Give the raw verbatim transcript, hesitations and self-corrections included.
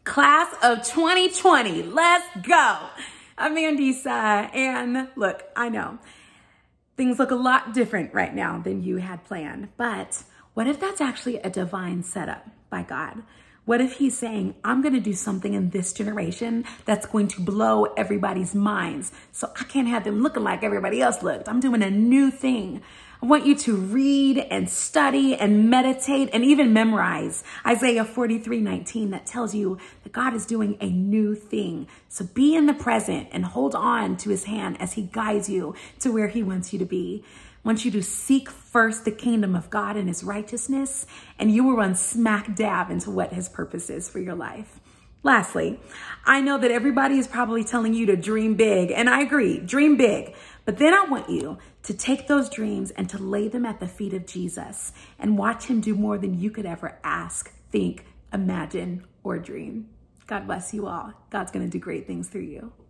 Class of twenty twenty. Let's go. I'm Mandisa, and look, I know things look a lot different right now than you had planned, but what if that's actually a divine setup by God? What if he's saying, I'm going to do something in this generation that's going to blow everybody's minds, so I can't have them looking like everybody else looked. I'm doing a new thing. I want you to read and study and meditate and even memorize Isaiah forty-three nineteen that tells you that God is doing a new thing. So be in the present and hold on to his hand as he guides you to where he wants you to be. I want you to seek first the kingdom of God and his righteousness, and you will run smack dab into what his purpose is for your life. Lastly, I know that everybody is probably telling you to dream big, and I agree, dream big. But then I want you to take those dreams and to lay them at the feet of Jesus and watch him do more than you could ever ask, think, imagine, or dream. God bless you all. God's going to do great things through you.